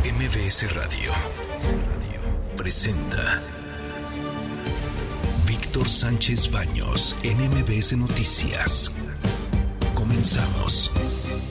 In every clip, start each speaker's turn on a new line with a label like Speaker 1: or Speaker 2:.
Speaker 1: MBS Radio presenta Víctor Sánchez Baños en MBS Noticias. Comenzamos.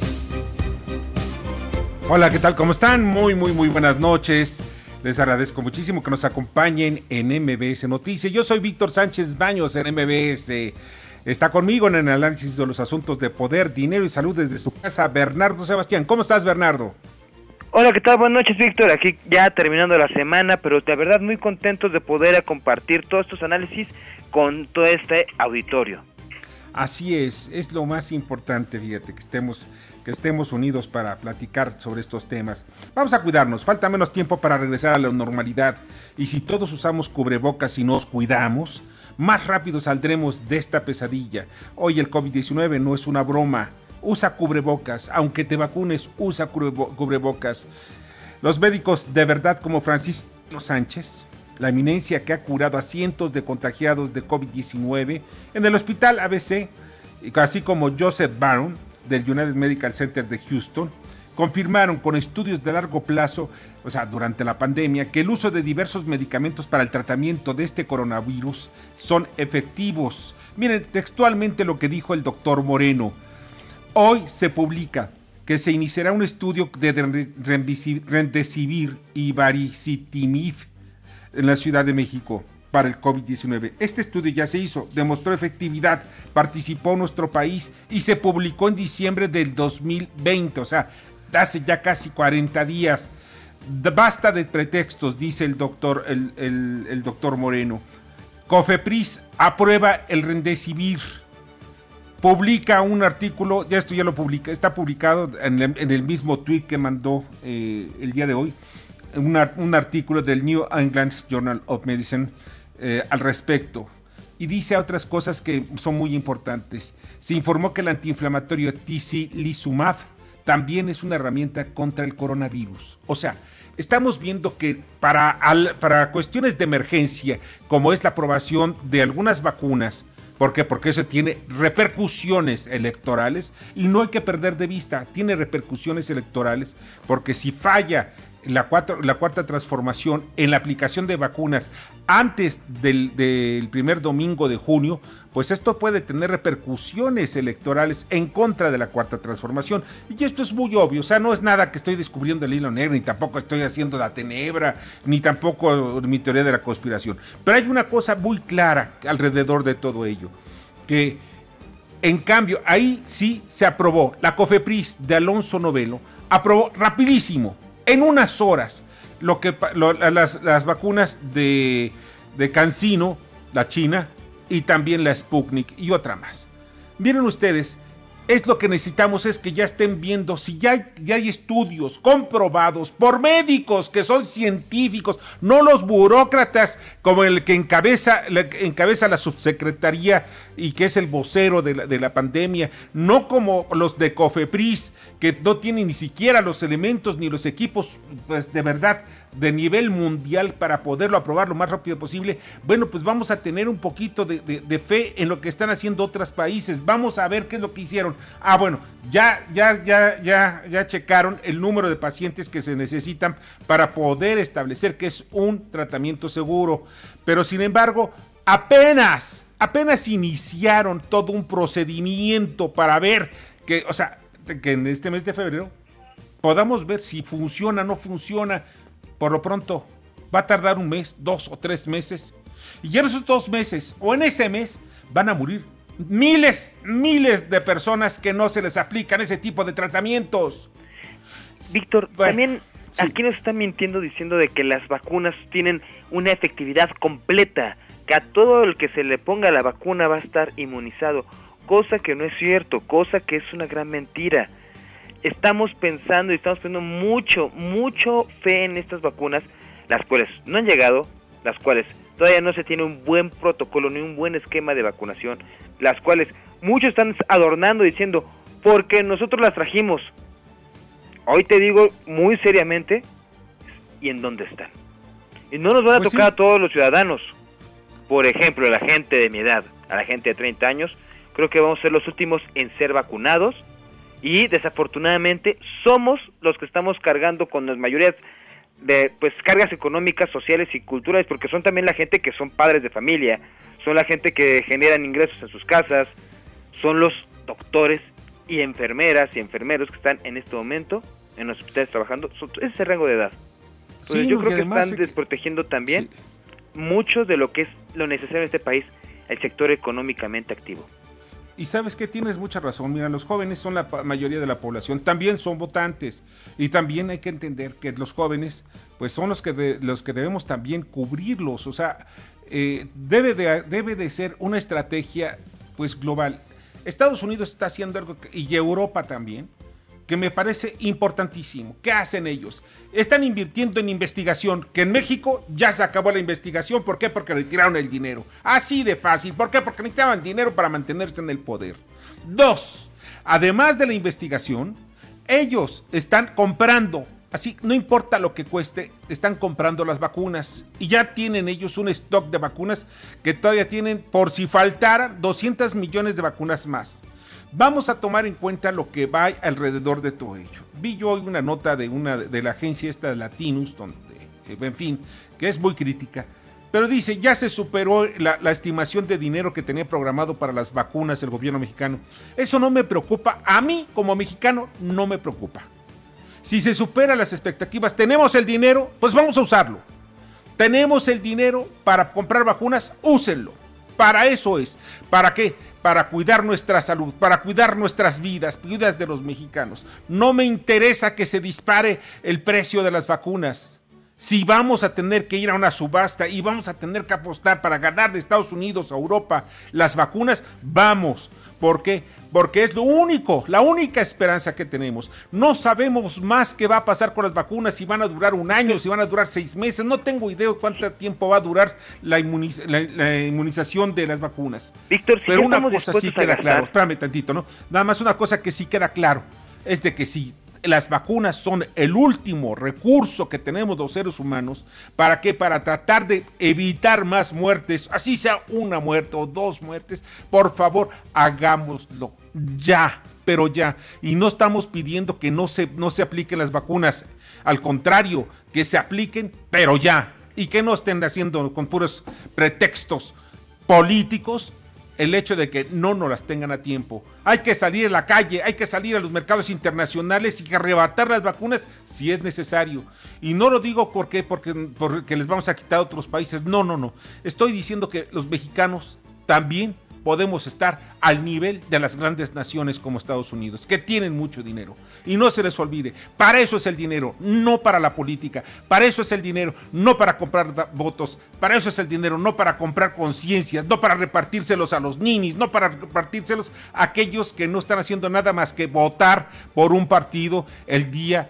Speaker 2: Hola, ¿qué tal? ¿Cómo están? Muy buenas noches. Les agradezco muchísimo que nos acompañen en MBS Noticias. Yo soy Víctor Sánchez Baños en MBS. Está conmigo en el análisis de los asuntos de poder, dinero y salud desde su casa, Bernardo Sebastián. ¿Cómo estás, Bernardo?
Speaker 3: Hola, ¿qué tal? Buenas noches, Víctor. Aquí ya terminando la semana, pero de verdad muy contentos de poder compartir todos estos análisis con todo este auditorio.
Speaker 2: Así es lo más importante, fíjate, que estemos unidos para platicar sobre estos temas. Vamos a cuidarnos, falta menos tiempo para regresar a la normalidad, y si todos usamos cubrebocas y nos cuidamos, más rápido saldremos de esta pesadilla. Hoy el COVID-19 no es una broma. Usa cubrebocas, aunque te vacunes, usa cubrebocas. Los médicos de verdad como Francisco Sánchez, la eminencia que ha curado a cientos de contagiados de COVID-19 en el hospital ABC, así como Joseph Barron del United Medical Center de Houston, confirmaron con estudios de largo plazo, durante la pandemia, que el uso de diversos medicamentos para el tratamiento de este coronavirus son efectivos. Miren textualmente lo que dijo el doctor Moreno. Hoy se publica que se iniciará un estudio de Remdesivir y Baricitinib en la Ciudad de México para el COVID-19. Este estudio ya se hizo, demostró efectividad, participó nuestro país y se publicó en diciembre del 2020, hace ya casi 40 días. Basta de pretextos, dice el doctor Moreno. COFEPRIS aprueba el Remdesivir. Publica un artículo, esto ya lo publica, está publicado en el mismo tweet que mandó el día de hoy, un artículo del New England Journal of Medicine al respecto. Y dice otras cosas que son muy importantes. Se informó que el antiinflamatorio tocilizumab también es una herramienta contra el coronavirus. Estamos viendo que para cuestiones de emergencia, como es la aprobación de algunas vacunas, ¿por qué? Porque eso tiene repercusiones electorales y no hay que perder de vista, tiene repercusiones electorales, porque si falla la cuarta transformación en la aplicación de vacunas antes del primer domingo de junio, pues esto puede tener repercusiones electorales en contra de la cuarta transformación. Y esto es muy obvio, no es nada que estoy descubriendo el hilo negro, ni tampoco estoy haciendo la tenebra, ni tampoco mi teoría de la conspiración. Pero hay una cosa muy clara alrededor de todo ello, que en cambio ahí sí se aprobó. La COFEPRIS de Alonso Novelo aprobó rapidísimo, en unas horas, las vacunas de CanSino, la China, y también la Sputnik y otra más. Miren ustedes, es lo que necesitamos, es que ya estén viendo si ya hay estudios comprobados por médicos que son científicos, no los burócratas como el que encabeza la subsecretaría y que es el vocero de la pandemia, no como los de COFEPRIS, que no tienen ni siquiera los elementos ni los equipos, pues de verdad, de nivel mundial para poderlo aprobar lo más rápido posible. Bueno, pues vamos a tener un poquito de fe en lo que están haciendo otros países. Vamos a ver qué es lo que hicieron. Bueno, ya checaron el número de pacientes que se necesitan para poder establecer que es un tratamiento seguro. Pero sin embargo, apenas iniciaron todo un procedimiento para ver que en este mes de febrero podamos ver si funciona o no funciona. Por lo pronto va a tardar un mes, 2 o 3 meses, y ya en esos 2 meses o en ese mes van a morir miles de personas que no se les aplican ese tipo de tratamientos.
Speaker 3: Víctor, también sí. Aquí nos están mintiendo diciendo de que las vacunas tienen una efectividad completa, que a todo el que se le ponga la vacuna va a estar inmunizado, cosa que no es cierto, cosa que es una gran mentira. Estamos pensando y estamos poniendo mucho fe en estas vacunas, las cuales no han llegado, las cuales todavía no se tiene un buen protocolo ni un buen esquema de vacunación, las cuales muchos están adornando diciendo, porque nosotros las trajimos. Hoy te digo muy seriamente, ¿y en dónde están? Y no nos van a tocar a todos los ciudadanos. Por ejemplo, a la gente de mi edad, a la gente de 30 años, creo que vamos a ser los últimos en ser vacunados. Y desafortunadamente somos los que estamos cargando con las mayorías de pues cargas económicas, sociales y culturales, porque son también la gente que son padres de familia, son la gente que generan ingresos en sus casas, son los doctores y enfermeras y enfermeros que están en este momento en los hospitales trabajando, es ese rango de edad. Entonces, yo creo que están desprotegiendo también mucho de lo que es lo necesario en este país, el sector económicamente activo.
Speaker 2: Y sabes que tienes mucha razón, mira, los jóvenes son la mayoría de la población, también son votantes, y también hay que entender que los jóvenes pues son los que debemos también cubrirlos, o sea, debe de ser una estrategia pues global. Estados Unidos está haciendo algo, y Europa también, que me parece importantísimo. ¿Qué hacen ellos? Están invirtiendo en investigación, que en México ya se acabó la investigación. ¿Por qué? Porque retiraron el dinero. Así de fácil. ¿Por qué? Porque necesitaban dinero para mantenerse en el poder. 2. Además de la investigación, ellos están comprando, así no importa lo que cueste, están comprando las vacunas. Y ya tienen ellos un stock de vacunas que todavía tienen, por si faltaran, 200 millones de vacunas más. Vamos a tomar en cuenta lo que va alrededor de todo ello. Vi yo hoy una nota de la agencia esta de Latinus, donde, en fin, que es muy crítica, pero dice, ya se superó la estimación de dinero que tenía programado para las vacunas el gobierno mexicano. Eso no me preocupa, a mí como mexicano no me preocupa. Si se superan las expectativas, tenemos el dinero, pues vamos a usarlo. Tenemos el dinero para comprar vacunas, úsenlo. Para eso es. ¿Para qué? Para cuidar nuestra salud, para cuidar nuestras vidas de los mexicanos. No me interesa que se dispare el precio de las vacunas. Si vamos a tener que ir a una subasta y vamos a tener que apostar para ganar de Estados Unidos a Europa las vacunas, vamos. ¿Por qué? Porque es la única esperanza que tenemos. No sabemos más qué va a pasar con las vacunas, si van a durar un año, si van a durar 6 meses. No tengo idea de cuánto tiempo va a durar la inmunización de las vacunas.
Speaker 3: Víctor, si
Speaker 2: pero una cosa sí queda claro, espérame tantito, ¿no? Nada más una cosa que sí queda claro, es de que si las vacunas son el último recurso que tenemos los seres humanos, ¿para qué? Para tratar de evitar más muertes, así sea una muerte o 2 muertes, por favor, hagámoslo ya, pero ya, y no estamos pidiendo que no se apliquen las vacunas, al contrario, que se apliquen, pero ya, y que no estén haciendo con puros pretextos políticos el hecho de que no nos las tengan a tiempo. Hay que salir a la calle, hay que salir a los mercados internacionales y arrebatar las vacunas si es necesario. Y no lo digo porque les vamos a quitar a otros países, no. Estoy diciendo que los mexicanos también podemos estar al nivel de las grandes naciones como Estados Unidos, que tienen mucho dinero. Y no se les olvide, para eso es el dinero, no para la política. Para eso es el dinero, no para comprar votos. Para eso es el dinero, no para comprar conciencias, no para repartírselos a los ninis, no para repartírselos a aquellos que no están haciendo nada más que votar por un partido el día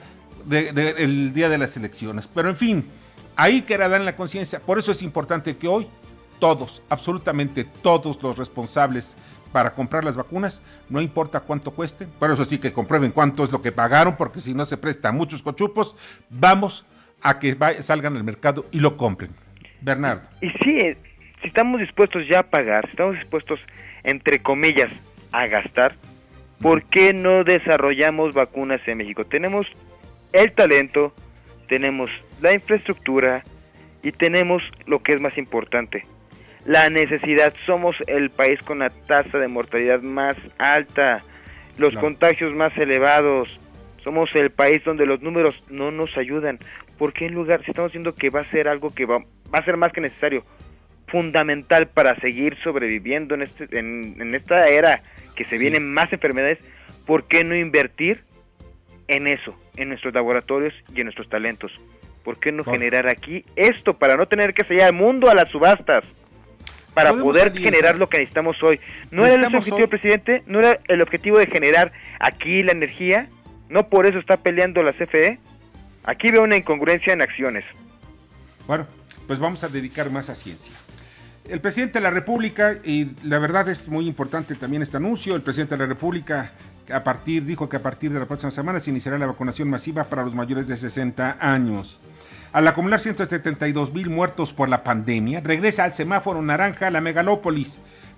Speaker 2: de las elecciones. Pero en fin, ahí quedará en la conciencia. Por eso es importante que hoy todos, absolutamente todos los responsables para comprar las vacunas, no importa cuánto cueste, pero eso sí que comprueben cuánto es lo que pagaron, porque si no se presta muchos cochupos, vamos a que salgan al mercado y lo compren. Bernardo.
Speaker 3: Y sí, si estamos dispuestos ya a pagar, si estamos dispuestos, entre comillas, a gastar, ¿por qué no desarrollamos vacunas en México? Tenemos el talento, tenemos la infraestructura y tenemos lo que es más importante, la necesidad. Somos el país con la tasa de mortalidad más alta, los contagios más elevados, somos el país donde los números no nos ayudan. ¿Por qué en lugar, si estamos viendo que va a ser algo que va a ser más que necesario, fundamental para seguir sobreviviendo en esta era que se vienen más enfermedades, ¿por qué no invertir en eso, en nuestros laboratorios y en nuestros talentos? ¿Por qué no generar aquí esto para no tener que salir al mundo a las subastas? Para poder generar lo que necesitamos hoy. ¿No era el objetivo, presidente? ¿No era el objetivo de generar aquí la energía? ¿No por eso está peleando la CFE? Aquí veo una incongruencia en acciones.
Speaker 2: Bueno, pues vamos a dedicar más a ciencia. El presidente de la República, y la verdad es muy importante también este anuncio, el presidente de la República dijo que a partir de la próxima semana se iniciará la vacunación masiva para los mayores de 60 años. Al acumular 172,000 muertos por la pandemia, regresa al semáforo naranja la megalópolis.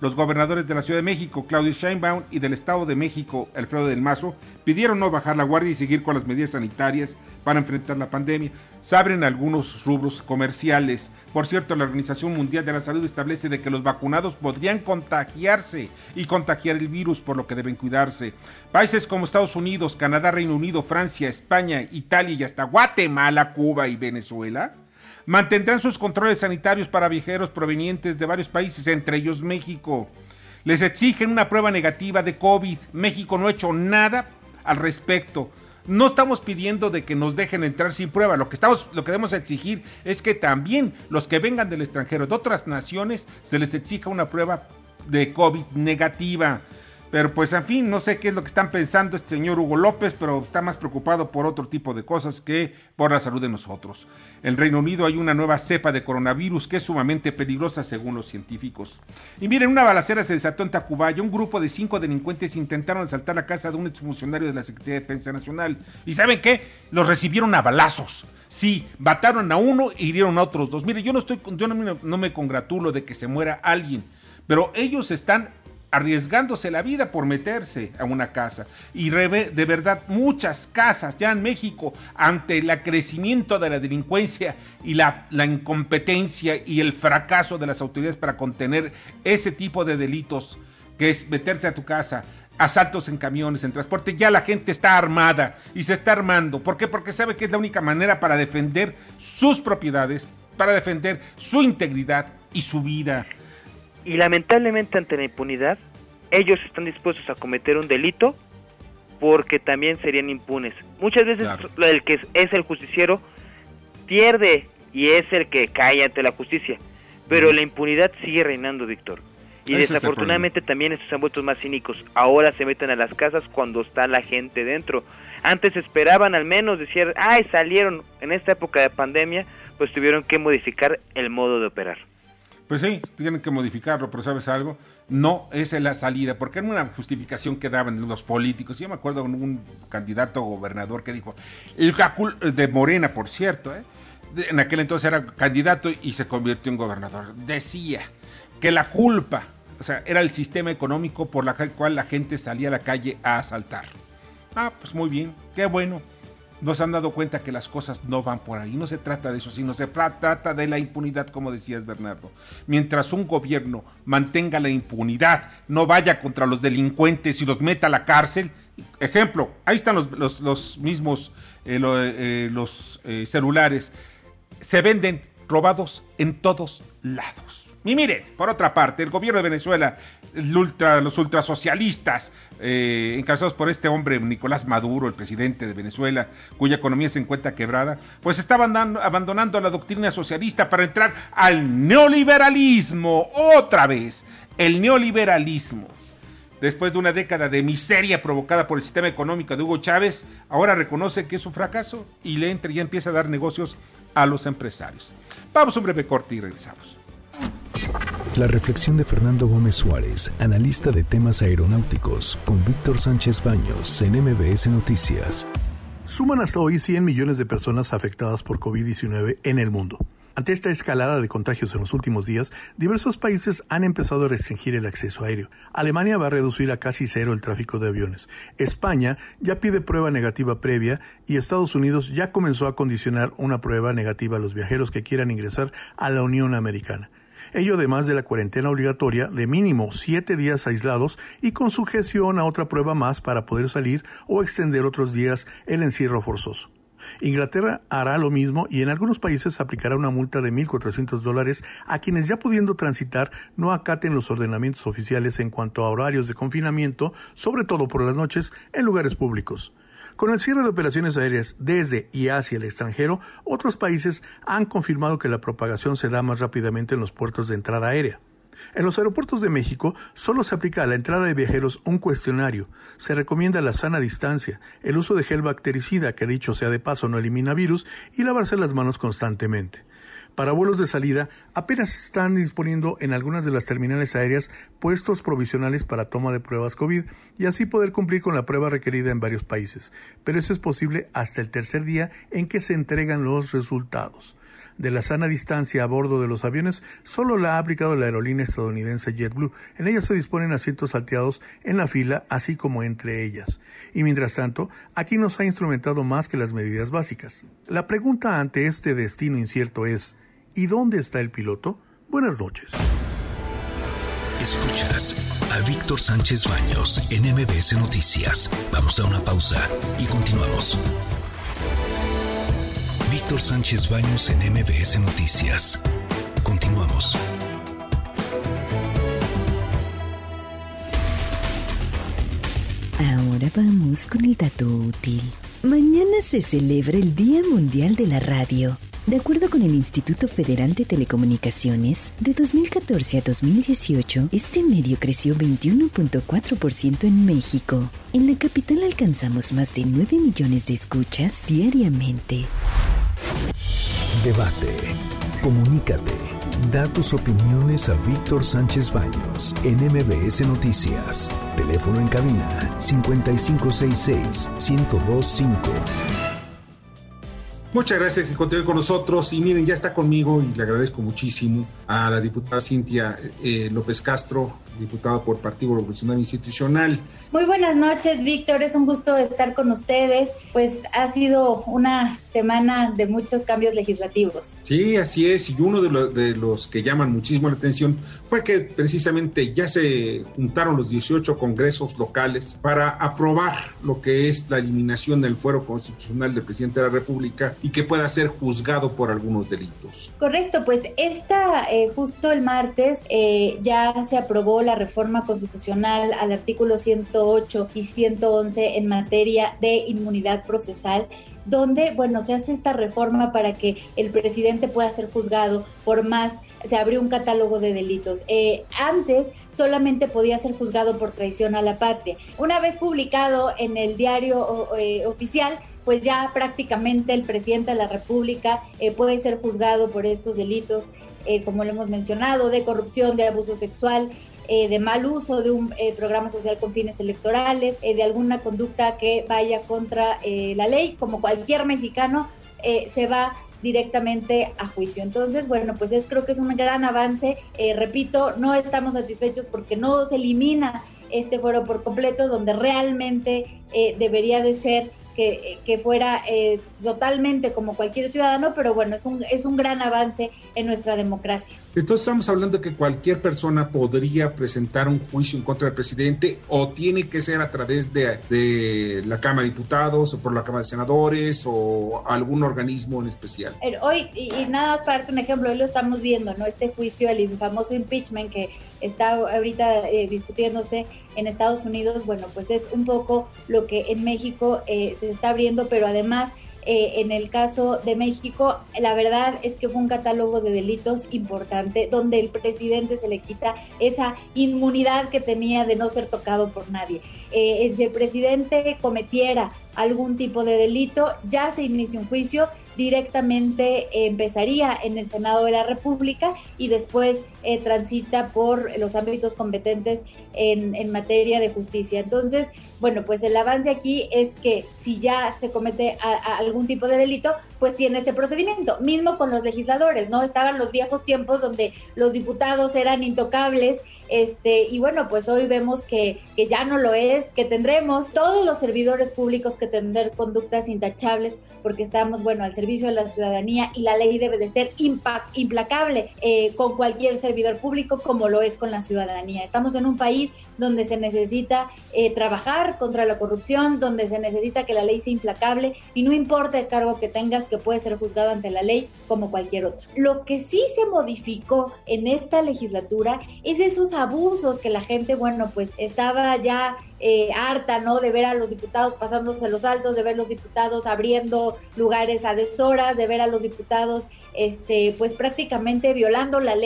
Speaker 2: Los gobernadores de la Ciudad de México, Claudio Sheinbaum, y del Estado de México, Alfredo del Mazo, pidieron no bajar la guardia y seguir con las medidas sanitarias para enfrentar la pandemia. Se abren algunos rubros comerciales. Por cierto, la Organización Mundial de la Salud establece de que los vacunados podrían contagiarse y contagiar el virus, por lo que deben cuidarse. Países como Estados Unidos, Canadá, Reino Unido, Francia, España, Italia y hasta Guatemala, Cuba y Venezuela mantendrán sus controles sanitarios para viajeros provenientes de varios países, entre ellos México. Les exigen una prueba negativa de COVID. México no ha hecho nada al respecto. No estamos pidiendo de que nos dejen entrar sin prueba. Lo que debemos exigir es que también los que vengan del extranjero, de otras naciones, se les exija una prueba de COVID negativa. Pero pues en fin, no sé qué es lo que están pensando este señor Hugo López, pero está más preocupado por otro tipo de cosas que por la salud de nosotros. En Reino Unido hay una nueva cepa de coronavirus que es sumamente peligrosa según los científicos. Y miren, una balacera se desató en Tacubaya. Un grupo de 5 delincuentes intentaron asaltar la casa de un exfuncionario de la Secretaría de Defensa Nacional. ¿Y saben qué? Los recibieron a balazos. Sí, mataron a uno e hirieron a otros 2. Mire, yo no me congratulo de que se muera alguien, pero ellos están arriesgándose la vida por meterse a una casa. Y de verdad, muchas casas ya en México, ante el crecimiento de la delincuencia y la incompetencia y el fracaso de las autoridades para contener ese tipo de delitos, que es meterse a tu casa, asaltos en camiones, en transporte, ya la gente está armada y se está armando. ¿Por qué? Porque sabe que es la única manera para defender sus propiedades, para defender su integridad y su vida.
Speaker 3: Y lamentablemente, ante la impunidad, ellos están dispuestos a cometer un delito porque también serían impunes. Muchas veces claro, el que es el justiciero pierde y es el que cae ante la justicia, pero la impunidad sigue reinando, Víctor. Y ese desafortunadamente también estos se han vuelto más cínicos. Ahora se meten a las casas cuando está la gente dentro. Antes esperaban al menos decir, salieron. En esta época de pandemia, pues tuvieron que modificar el modo de operar.
Speaker 2: Pues sí, tienen que modificarlo, pero ¿sabes algo? No esa es la salida, porque era una justificación que daban los políticos. Yo me acuerdo de un candidato a gobernador que dijo, de Morena, por cierto, en aquel entonces era candidato y se convirtió en gobernador. Decía que la culpa, era el sistema económico por la cual la gente salía a la calle a asaltar. Pues muy bien, qué bueno. Nos han dado cuenta que las cosas no van por ahí. No se trata de eso, sino se trata de la impunidad, como decías, Bernardo. Mientras un gobierno mantenga la impunidad, no vaya contra los delincuentes y los meta a la cárcel. Ejemplo, ahí están los mismos celulares. Se venden robados en todos lados. Y miren, por otra parte, el gobierno de Venezuela, los ultrasocialistas, encabezados por este hombre Nicolás Maduro, el presidente de Venezuela, cuya economía se encuentra quebrada, pues estaban abandonando la doctrina socialista para entrar al neoliberalismo, otra vez, el neoliberalismo. Después de una década de miseria provocada por el sistema económico de Hugo Chávez, ahora reconoce que es un fracaso y ya empieza a dar negocios a los empresarios. Vamos a un breve corte y regresamos.
Speaker 1: La reflexión de Fernando Gómez Suárez, analista de temas aeronáuticos, con Víctor Sánchez Baños en MBS Noticias.
Speaker 4: Suman hasta hoy 100 millones de personas afectadas por COVID-19 en el mundo. Ante esta escalada de contagios en los últimos días, diversos países han empezado a restringir el acceso aéreo. Alemania va a reducir a casi cero el tráfico de aviones. España ya pide prueba negativa previa y Estados Unidos ya comenzó a condicionar una prueba negativa a los viajeros que quieran ingresar a la Unión Americana. Ello además de la cuarentena obligatoria de mínimo 7 días aislados y con sujeción a otra prueba más para poder salir o extender otros días el encierro forzoso. Inglaterra hará lo mismo y en algunos países aplicará una multa de $1,400 a quienes ya pudiendo transitar no acaten los ordenamientos oficiales en cuanto a horarios de confinamiento, sobre todo por las noches, en lugares públicos. Con el cierre de operaciones aéreas desde y hacia el extranjero, otros países han confirmado que la propagación se da más rápidamente en los puertos de entrada aérea. En los aeropuertos de México solo se aplica a la entrada de viajeros un cuestionario. Se recomienda la sana distancia, el uso de gel bactericida, que dicho sea de paso no elimina virus, y lavarse las manos constantemente. Para vuelos de salida, apenas están disponiendo en algunas de las terminales aéreas puestos provisionales para toma de pruebas COVID y así poder cumplir con la prueba requerida en varios países. Pero eso es posible hasta el tercer día en que se entregan los resultados. de la sana distancia a bordo de los aviones solo la ha aplicado la aerolínea estadounidense JetBlue. En ella se disponen asientos salteados en la fila, así como entre ellas. Y mientras tanto, aquí no se ha instrumentado más que las medidas básicas. La pregunta ante este destino incierto es, ¿y dónde está el piloto? Buenas noches.
Speaker 1: Escuchas a Víctor Sánchez Baños en MBS Noticias. Vamos a una pausa y continuamos. Víctor Sánchez Baños en MBS Noticias. Continuamos.
Speaker 5: Ahora vamos con el dato útil. Mañana se celebra el Día Mundial de la Radio. De acuerdo con el Instituto Federal de Telecomunicaciones, de 2014 a 2018, este medio creció 21.4% en México. En la capital alcanzamos más de 9 millones de escuchas diariamente.
Speaker 1: Debate. Comunícate. Da tus opiniones a Víctor Sánchez Baños en MBS Noticias. Teléfono en cabina 5566-1025.
Speaker 2: Muchas gracias que continúen con nosotros y miren, ya está conmigo y le agradezco muchísimo a la diputada Cintia López Castro, diputada por Partido Revolucionario Institucional.
Speaker 6: Muy buenas noches, Víctor, es un gusto estar con ustedes, pues ha sido una semana de muchos cambios legislativos.
Speaker 2: Sí, así es, y uno de los que llaman muchísimo la atención fue que precisamente ya se juntaron los 18 congresos locales para aprobar lo que es la eliminación del fuero constitucional del presidente de la República y que pueda ser juzgado por algunos delitos.
Speaker 6: Correcto, pues justo el martes ya se aprobó la reforma constitucional al artículo 108 y 111 en materia de inmunidad procesal, donde, bueno, se hace esta reforma para que el presidente pueda ser juzgado por más, se abrió un catálogo de delitos. Antes solamente podía ser juzgado por traición a la patria. Una vez publicado en el diario oficial, pues ya prácticamente el presidente de la República puede ser juzgado por estos delitos, como lo hemos mencionado, de corrupción, de abuso sexual, de mal uso de un programa social con fines electorales, de alguna conducta que vaya contra la ley. Como cualquier mexicano, se va directamente a juicio. Entonces, bueno, pues creo que es un gran avance. Repito, no estamos satisfechos porque no se elimina este fuero por completo, donde realmente debería de ser que fuera totalmente como cualquier ciudadano, pero bueno, es un gran avance en nuestra democracia.
Speaker 2: Entonces estamos hablando de que cualquier persona podría presentar un juicio en contra del presidente, o tiene que ser a través de la Cámara de Diputados o por la Cámara de Senadores o algún organismo en especial.
Speaker 6: Hoy, y nada más para darte un ejemplo, hoy lo estamos viendo, ¿no? Este juicio, el famoso impeachment que está ahorita discutiéndose en Estados Unidos, bueno, pues es un poco lo que en México se está abriendo, pero además en el caso de México, la verdad es que fue un catálogo de delitos importante, donde el presidente se le quita esa inmunidad que tenía de no ser tocado por nadie. Si el presidente cometiera algún tipo de delito, ya se inicia un juicio, directamente empezaría en el Senado de la República y después transita por los ámbitos competentes en materia de justicia. Entonces, bueno, pues el avance aquí es que si ya se comete algún tipo de delito, pues tiene este procedimiento. Mismo con los legisladores, ¿no? Estaban los viejos tiempos donde los diputados eran intocables, y bueno, pues hoy vemos que ya no lo es, que tendremos todos los servidores públicos que tener conductas intachables, porque estamos, bueno, al servicio de la ciudadanía y la ley debe de ser implacable con cualquier servidor público como lo es con la ciudadanía. Estamos en un país donde se necesita trabajar contra la corrupción, donde se necesita que la ley sea implacable y no importa el cargo que tengas, que puede ser juzgado ante la ley como cualquier otro. Lo que sí se modificó en esta legislatura es esos abusos que la gente, bueno, pues estaba ya harta, ¿no? De ver a los diputados pasándose los altos, de ver a los diputados abriendo lugares a deshoras, de ver a los diputados pues prácticamente violando la ley,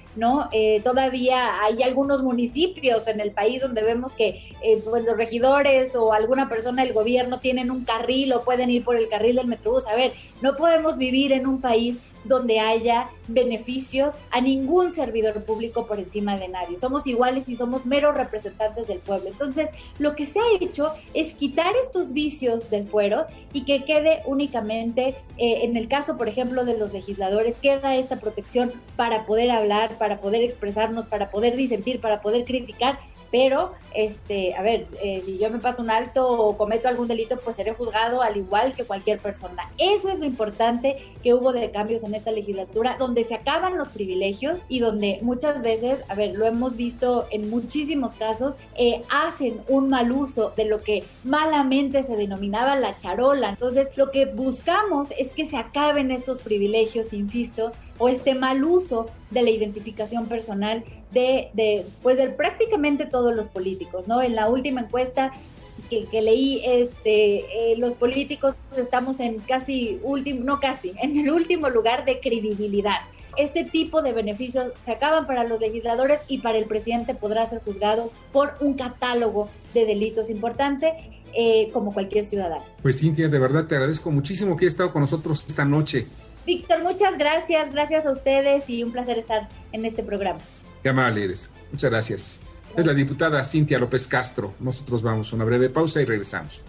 Speaker 6: ¿no? Todavía hay algunos municipios en el país donde vemos que pues los regidores o alguna persona del gobierno tienen un carril o pueden ir por el carril del Metrobús. A ver, no podemos vivir en un país donde haya beneficios a ningún servidor público por encima de nadie. Somos iguales y somos meros representantes del pueblo. Entonces, lo que se ha hecho es quitar estos vicios del fuero y que quede únicamente, en el caso, por ejemplo, de los legisladores, queda esta protección para poder hablar, para poder expresarnos, para poder disentir, para poder criticar. Pero, si yo me paso un alto o cometo algún delito, pues seré juzgado al igual que cualquier persona. Eso es lo importante que hubo de cambios en esta legislatura, donde se acaban los privilegios y donde muchas veces, lo hemos visto en muchísimos casos, hacen un mal uso de lo que malamente se denominaba la charola. Entonces, lo que buscamos es que se acaben estos privilegios, insisto, o este mal uso de la identificación personal de prácticamente todos los políticos, ¿no? En la última encuesta que leí, los políticos estamos en en el último lugar de credibilidad. Este tipo de beneficios se acaban para los legisladores y para el presidente podrá ser juzgado por un catálogo de delitos importante, como cualquier ciudadano.
Speaker 2: Pues Cintia, de verdad te agradezco muchísimo que hayas estado con nosotros esta noche.
Speaker 6: Víctor, muchas gracias a ustedes y un placer estar en este programa.
Speaker 2: Qué amable eres, muchas gracias. Es la diputada Cintia López Castro. Nosotros vamos a una breve pausa y regresamos.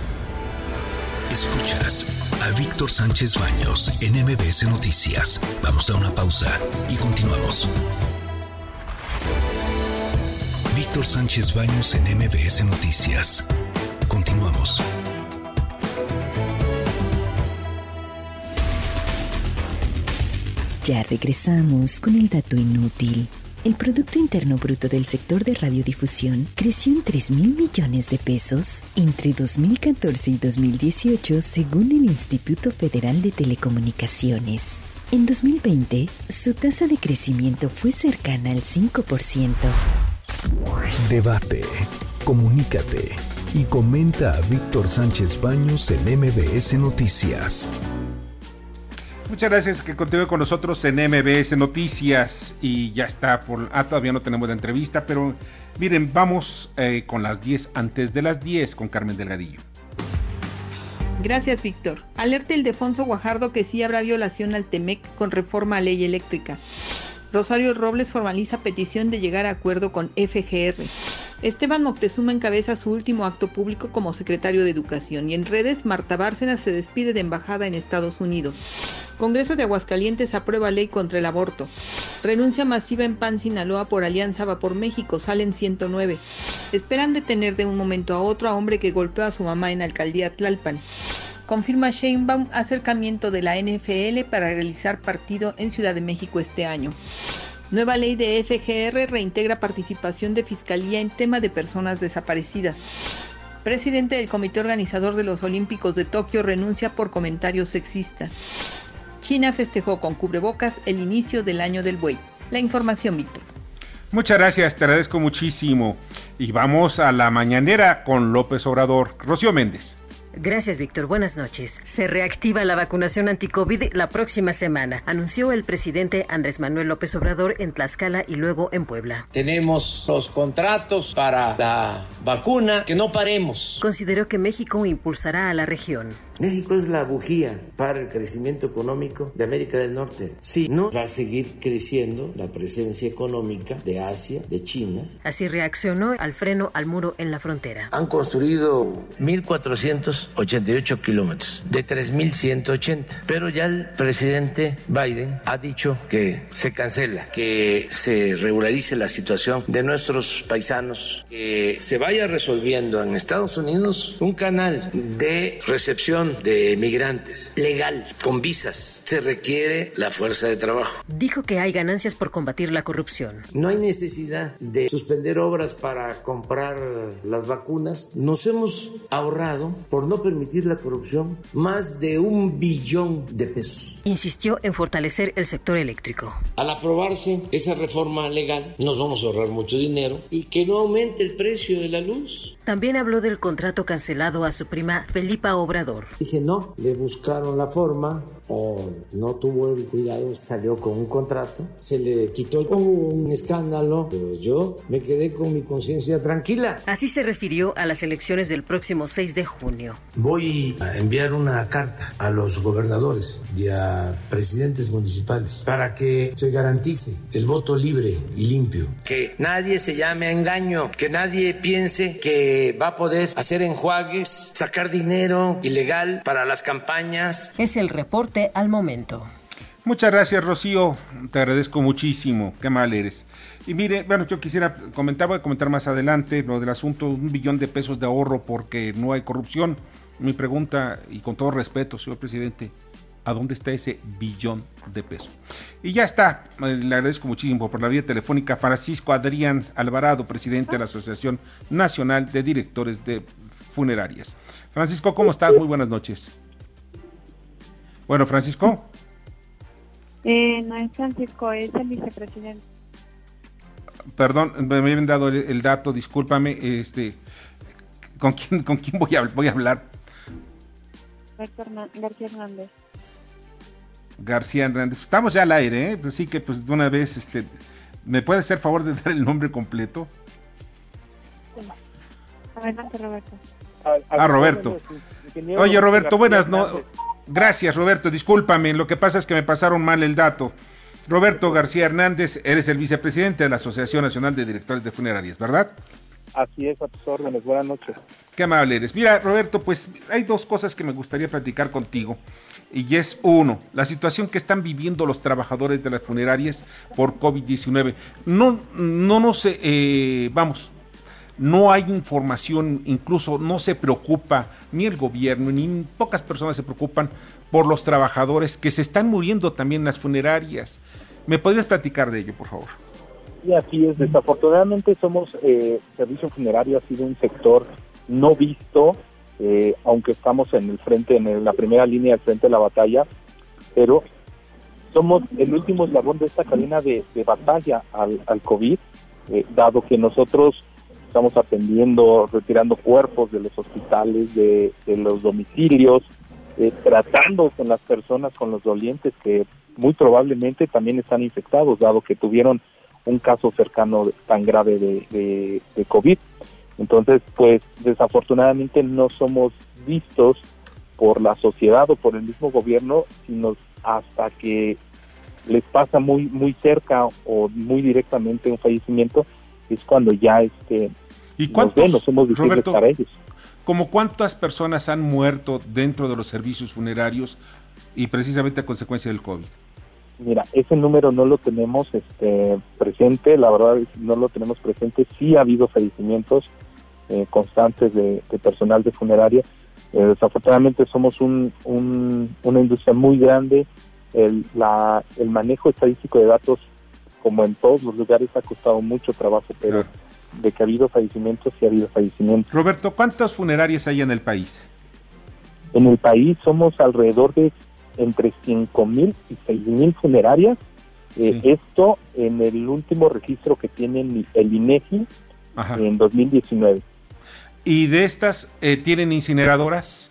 Speaker 1: Escuchas a Víctor Sánchez Baños en MBS Noticias. Vamos a una pausa y continuamos. Víctor Sánchez Baños en MBS Noticias. Continuamos.
Speaker 5: Ya regresamos con el dato inútil. El Producto Interno Bruto del sector de radiodifusión creció en 3,000 millones de pesos entre 2014 y 2018, según el Instituto Federal de Telecomunicaciones. En 2020, su tasa de crecimiento fue cercana al 5%.
Speaker 1: Debate, comunícate y comenta a Víctor Sánchez Baños en MBS Noticias.
Speaker 2: Muchas gracias que continúe con nosotros en MBS Noticias y ya está todavía no tenemos la entrevista, pero miren, vamos con las 10 antes de las 10 con Carmen Delgadillo.
Speaker 7: Gracias, Víctor. Alerta Ildefonso Guajardo que sí habrá violación al TEMEC con reforma a ley eléctrica. Rosario Robles formaliza petición de llegar a acuerdo con FGR. Esteban Moctezuma encabeza su último acto público como secretario de Educación y en redes Marta Bárcena se despide de embajada en Estados Unidos. Congreso de Aguascalientes aprueba ley contra el aborto. Renuncia masiva en PAN Sinaloa por Alianza Va por México, salen 109. Esperan detener de un momento a otro a hombre que golpeó a su mamá en Alcaldía Tlalpan. Confirma Sheinbaum acercamiento de la NFL para realizar partido en Ciudad de México este año. Nueva ley de FGR reintegra participación de Fiscalía en tema de personas desaparecidas. Presidente del Comité Organizador de los Olímpicos de Tokio renuncia por comentarios sexistas. China festejó con cubrebocas el inicio del año del buey. La información, Víctor.
Speaker 2: Muchas gracias, te agradezco muchísimo. Y vamos a la mañanera con López Obrador. Rocío Méndez.
Speaker 8: Gracias, Víctor. Buenas noches. Se reactiva la vacunación anti-COVID la próxima semana, anunció el presidente Andrés Manuel López Obrador en Tlaxcala y luego en Puebla.
Speaker 9: Tenemos los contratos para la vacuna, que no paremos.
Speaker 8: Consideró que México impulsará a la región.
Speaker 10: México es la bujía para el crecimiento económico de América del Norte. Sí, no va a seguir creciendo la presencia económica de Asia, de China.
Speaker 8: Así reaccionó al freno al muro en la frontera.
Speaker 10: Han construido
Speaker 9: 1,488 kilómetros de 3,180. Pero ya el presidente Biden ha dicho que se cancela, que se regularice la situación de nuestros paisanos, que se vaya resolviendo en Estados Unidos un canal de recepción de migrantes legal, con visas. Se requiere la fuerza de trabajo.
Speaker 8: Dijo que hay ganancias por combatir la corrupción.
Speaker 10: No hay necesidad de suspender obras para comprar las vacunas. Nos hemos ahorrado, por no permitir la corrupción, más de 1 billón de pesos.
Speaker 8: Insistió en fortalecer el sector eléctrico.
Speaker 10: Al aprobarse esa reforma legal, nos vamos a ahorrar mucho dinero y que no aumente el precio de la luz.
Speaker 8: También habló del contrato cancelado a su prima Felipa Obrador.
Speaker 10: Dije no, le buscaron la forma o no tuvo el cuidado, salió con un contrato, se le quitó un escándalo, pero yo me quedé con mi conciencia tranquila.
Speaker 8: Así se refirió a las elecciones del próximo 6 de junio.
Speaker 10: Voy a enviar una carta a los gobernadores y a presidentes municipales para que se garantice el voto libre y limpio. Que nadie se llame a engaño, que nadie piense que va a poder hacer enjuagues, sacar dinero ilegal para las campañas.
Speaker 8: Es el reporte al momento.
Speaker 2: Muchas gracias, Rocío, te agradezco muchísimo, qué mal eres. Y mire, bueno, yo quisiera voy a comentar más adelante lo del asunto de $1 billón de pesos de ahorro porque no hay corrupción. Mi pregunta, y con todo respeto, señor presidente, ¿a dónde está ese $1 billón de pesos? Y ya está, le agradezco muchísimo por la vía telefónica Francisco Adrián Alvarado, presidente de la Asociación Nacional de Directores de Funerarias. Francisco, ¿cómo estás? Muy buenas noches. Bueno, Francisco.
Speaker 11: No es Francisco, es el vicepresidente.
Speaker 2: Perdón, me habían dado el dato, discúlpame, ¿con quién voy a hablar?
Speaker 11: García Hernández.
Speaker 2: García Hernández. Estamos ya al aire, así que pues de una vez, ¿me puede hacer favor de dar el nombre completo?
Speaker 11: Sí. Adelante, Roberto.
Speaker 2: Roberto. Oye, Roberto, buenas noches. Gracias, Roberto, discúlpame, lo que pasa es que me pasaron mal el dato. Roberto García Hernández, eres el vicepresidente de la Asociación Nacional de Directores de Funerarias, ¿verdad?
Speaker 12: Así es, a tus órdenes, buenas noches.
Speaker 2: Qué amable eres. Mira, Roberto, pues hay dos cosas que me gustaría platicar contigo. Y es uno, la situación que están viviendo los trabajadores de las funerarias por COVID-19. No sé, no hay información, incluso no se preocupa ni el gobierno, ni pocas personas se preocupan por los trabajadores que se están muriendo también en las funerarias. ¿Me podrías platicar de ello, por favor?
Speaker 12: Y así es, desafortunadamente servicio funerario ha sido un sector no visto, aunque estamos en el frente, en la primera línea del frente de la batalla, pero somos el último eslabón de esta cadena de batalla al COVID, dado que nosotros estamos atendiendo, retirando cuerpos de los hospitales, de los domicilios, tratando con las personas, con los dolientes que muy probablemente también están infectados, dado que tuvieron un caso cercano tan grave de COVID. Entonces, pues desafortunadamente no somos vistos por la sociedad o por el mismo gobierno, sino hasta que les pasa muy muy cerca o muy directamente un fallecimiento, es cuando ya
Speaker 2: ¿Y cuántos,
Speaker 12: nos somos visibles, Roberto, para ellos.
Speaker 2: ¿Cómo cuántas personas han muerto dentro de los servicios funerarios y precisamente a consecuencia del COVID?
Speaker 12: Mira, ese número no lo tenemos presente, la verdad no lo tenemos presente. Sí ha habido fallecimientos constantes de personal de funeraria. Desafortunadamente somos una industria muy grande. El manejo estadístico de datos, como en todos los lugares, ha costado mucho trabajo, pero claro, de que ha habido fallecimientos, sí ha habido fallecimientos.
Speaker 2: Roberto, ¿cuántas funerarias hay en el país?
Speaker 12: En el país somos alrededor de entre 5,000 y 6,000 funerarias. Sí. Esto en el último registro que tiene el INEGI. Ajá. En 2019.
Speaker 2: ¿Y de estas tienen incineradoras?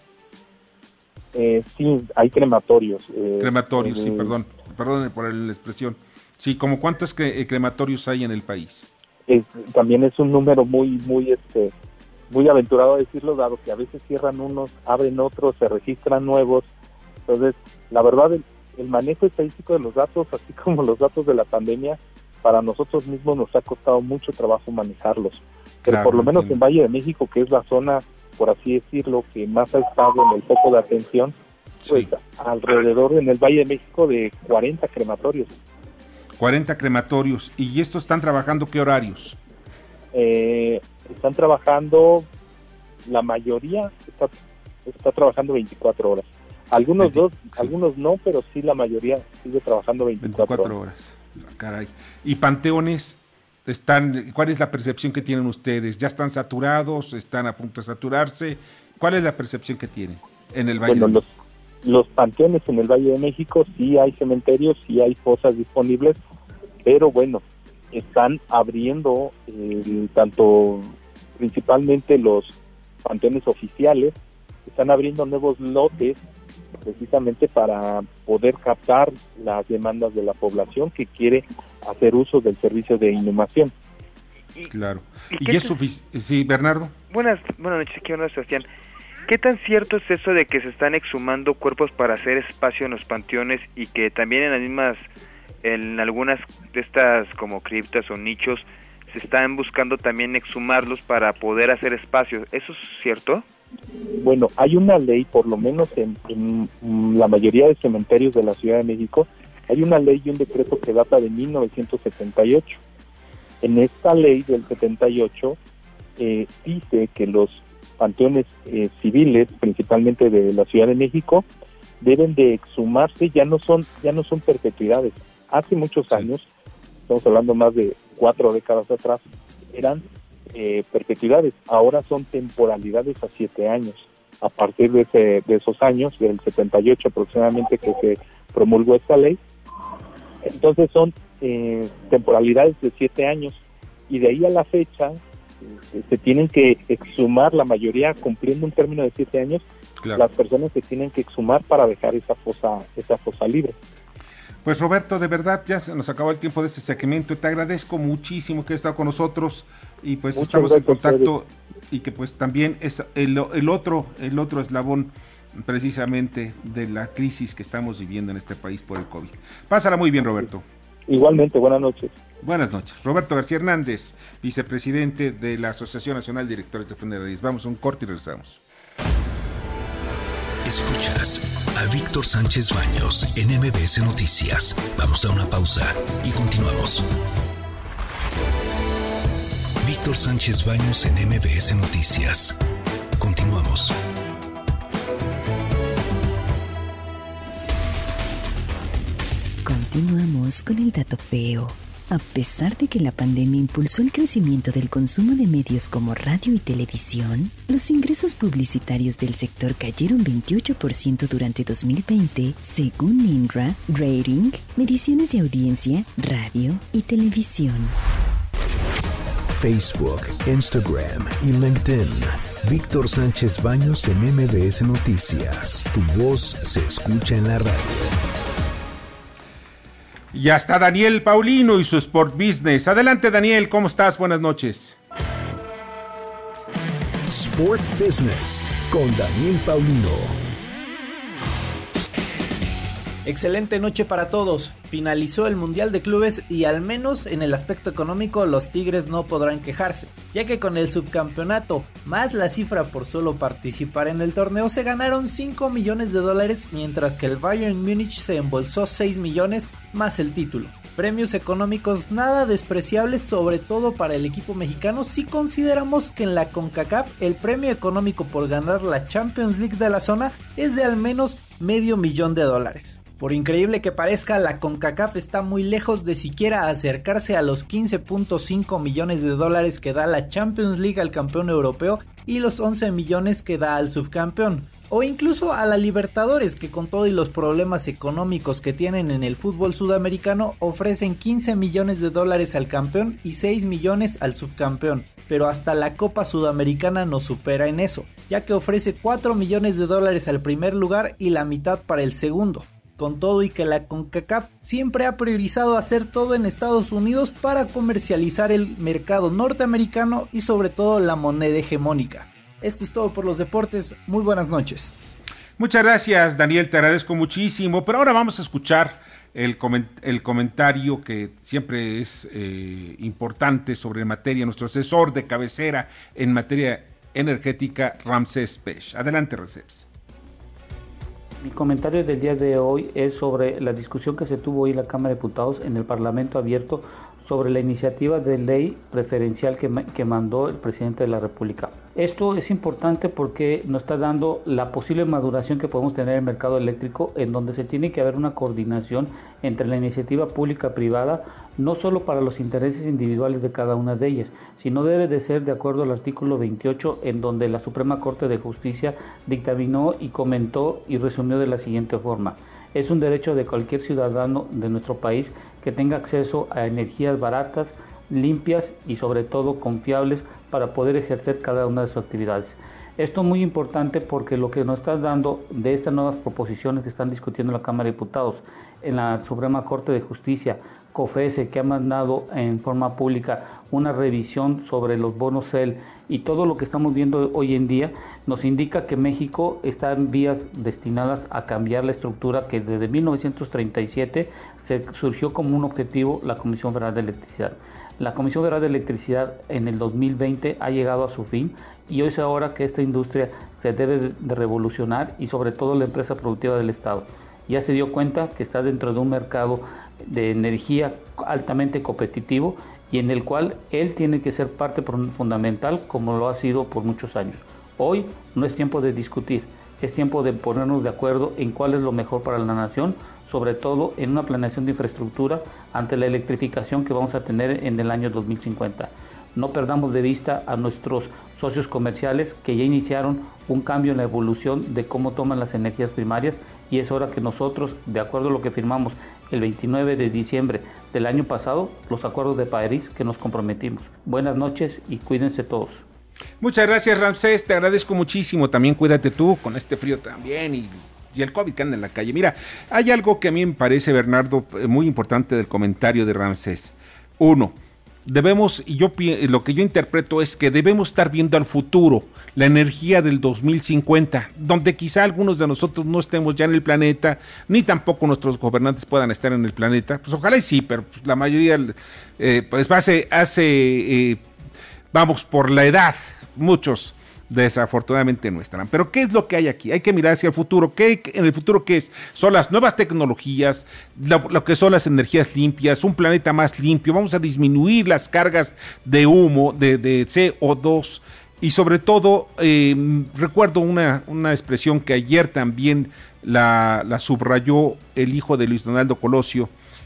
Speaker 12: Sí, hay crematorios.
Speaker 2: Crematorios, sí, perdón por la expresión. Sí, ¿como cuántos crematorios hay en el país?
Speaker 12: También es un número muy aventurado decirlo, dado que a veces cierran unos, abren otros, se registran nuevos. Entonces, la verdad, el manejo estadístico de los datos, así como los datos de la pandemia, para nosotros mismos nos ha costado mucho trabajo manejarlos. Pero claro, por lo menos en Valle de México, que es la zona, por así decirlo, que más ha estado en el foco de atención, pues sí, alrededor en el Valle de México de 40 crematorios.
Speaker 2: 40 crematorios. ¿Y estos están trabajando qué horarios?
Speaker 12: Están trabajando, la mayoría está trabajando 24 horas. Algunos algunos no, pero sí la mayoría sigue trabajando 24 horas.
Speaker 2: Caray. ¿Y panteones cuál es la percepción que tienen ustedes? ¿Ya están saturados? ¿Están a punto de saturarse? ¿Cuál es la percepción que tienen en el Valle de México?
Speaker 12: Los panteones en el Valle de México, sí hay cementerios, sí hay fosas disponibles, pero bueno, están abriendo principalmente los panteones oficiales, están abriendo nuevos lotes precisamente para poder captar las demandas de la población que quiere hacer uso del servicio de inhumación.
Speaker 2: Claro. ¿Y es suficiente? Sí, Bernardo.
Speaker 3: Buenas noches, Sebastián. ¿Qué tan cierto es eso de que se están exhumando cuerpos para hacer espacio en los panteones y que también en algunas de estas como criptas o nichos se están buscando también exhumarlos para poder hacer espacio? ¿Eso es cierto?
Speaker 12: Bueno, hay una ley, por lo menos en la mayoría de cementerios de la Ciudad de México, hay una ley y un decreto que data de 1978. En esta ley del 78 dice que los panteones civiles, principalmente de la Ciudad de México, deben de exhumarse, ya no son perpetuidades. Hace muchos años, estamos hablando más de 4 décadas atrás, eran perpetuidades, ahora son temporalidades a 7 años. A partir de esos años, del 78 aproximadamente que se promulgó esta ley, entonces son temporalidades de 7 años, y de ahí a la fecha se tienen que exhumar, la mayoría cumpliendo un término de 7 años, claro. Las personas se tienen que exhumar para dejar esa fosa libre.
Speaker 2: Pues Roberto, de verdad ya se nos acabó el tiempo de este segmento, te agradezco muchísimo que hayas estado con nosotros y pues muchas estamos en contacto y que pues también es el otro eslabón precisamente de la crisis que estamos viviendo en este país por el COVID. Pásala muy bien, Roberto.
Speaker 12: Igualmente, buenas noches.
Speaker 2: Buenas noches. Roberto García Hernández, vicepresidente de la Asociación Nacional de Directores de Funerarias. Vamos a un corte y regresamos.
Speaker 1: Escuchas a Víctor Sánchez Baños en MBS Noticias. Vamos a una pausa y continuamos. Víctor Sánchez Baños en MBS Noticias. Continuamos.
Speaker 5: Continuamos con el dato feo. A pesar de que la pandemia impulsó el crecimiento del consumo de medios como radio y televisión, los ingresos publicitarios del sector cayeron 28% durante 2020, según INRA, Rating, mediciones de audiencia, radio y televisión.
Speaker 1: Facebook, Instagram y LinkedIn. Víctor Sánchez Baños en MBS Noticias. Tu voz se escucha en la radio.
Speaker 2: Ya está Daniel Paulino y su Sport Business. Adelante, Daniel, ¿cómo estás? Buenas noches.
Speaker 1: Sport Business con Daniel Paulino.
Speaker 13: Excelente noche para todos. Finalizó el Mundial de Clubes y al menos en el aspecto económico los Tigres no podrán quejarse, ya que con el subcampeonato más la cifra por solo participar en el torneo se ganaron $5 millones, mientras que el Bayern Múnich se embolsó 6 millones más el título. Premios económicos nada despreciables, sobre todo para el equipo mexicano si consideramos que en la CONCACAF el premio económico por ganar la Champions League de la zona es de al menos $500,000. Por increíble que parezca, la CONCACAF está muy lejos de siquiera acercarse a los $15.5 millones que da la Champions League al campeón europeo y los 11 millones que da al subcampeón. O incluso a la Libertadores, que con todo y los problemas económicos que tienen en el fútbol sudamericano, ofrecen $15 millones al campeón y 6 millones al subcampeón. Pero hasta la Copa Sudamericana nos supera en eso, ya que ofrece $4 millones al primer lugar y la mitad para el segundo. Con todo y que la CONCACAF siempre ha priorizado hacer todo en Estados Unidos para comercializar el mercado norteamericano y sobre todo la moneda hegemónica. Esto es todo por los deportes, muy buenas noches.
Speaker 2: Muchas gracias, Daniel, te agradezco muchísimo, pero ahora vamos a escuchar el comentario que siempre es importante sobre materia, nuestro asesor de cabecera en materia energética, Ramsés Pech. Adelante, Ramsés.
Speaker 14: Mi comentario del día de hoy es sobre la discusión que se tuvo hoy en la Cámara de Diputados en el Parlamento Abierto sobre la iniciativa de ley preferencial que mandó el presidente de la República. Esto es importante porque nos está dando la posible maduración que podemos tener en el mercado eléctrico, en donde se tiene que haber una coordinación entre la iniciativa pública-privada, no solo para los intereses individuales de cada una de ellas, sino debe de ser de acuerdo al artículo 28, en donde la Suprema Corte de Justicia dictaminó y comentó y resumió de la siguiente forma: es un derecho de cualquier ciudadano de nuestro país que tenga acceso a energías baratas, limpias y sobre todo confiables para poder ejercer cada una de sus actividades. Esto es muy importante porque lo que nos está dando de estas nuevas proposiciones que están discutiendo en la Cámara de Diputados, en la Suprema Corte de Justicia, COFESE, que ha mandado en forma pública una revisión sobre los bonos CEL y todo lo que estamos viendo hoy en día, nos indica que México está en vías destinadas a cambiar la estructura que desde 1937 se surgió como un objetivo la Comisión Federal de Electricidad. La Comisión Federal de Electricidad en el 2020 ha llegado a su fin y hoy es ahora que esta industria se debe de revolucionar y sobre todo la empresa productiva del Estado. Ya se dio cuenta que está dentro de un mercado de energía altamente competitivo y en el cual él tiene que ser parte fundamental como lo ha sido por muchos años. Hoy no es tiempo de discutir, es tiempo de ponernos de acuerdo en cuál es lo mejor para la nación, sobre todo en una planeación de infraestructura ante la electrificación que vamos a tener en el año 2050. No perdamos de vista a nuestros socios comerciales que ya iniciaron un cambio en la evolución de cómo toman las energías primarias y es hora que nosotros, de acuerdo a lo que firmamos el 29 de diciembre del año pasado, los acuerdos de París que nos comprometimos. Buenas noches y cuídense todos.
Speaker 2: Muchas gracias, Ramsés, te agradezco muchísimo. También cuídate tú con este frío también y el COVID que anda en la calle. Mira, hay algo que a mí me parece, Bernardo, muy importante del comentario de Ramsés. Uno, debemos, y lo que yo interpreto es que debemos estar viendo al futuro, la energía del 2050, donde quizá algunos de nosotros no estemos ya en el planeta, ni tampoco nuestros gobernantes puedan estar en el planeta. Pues ojalá y sí, pero pues, la mayoría, pues vamos por la edad, muchos desafortunadamente no estarán. Pero ¿qué es lo que hay aquí? Hay que mirar hacia el futuro. ¿En el futuro qué es? Son las nuevas tecnologías, lo que son las energías limpias, un planeta más limpio, vamos a disminuir las cargas de humo, de CO2, y sobre todo, recuerdo una expresión que ayer también la subrayó el hijo de Luis Donaldo Colosio,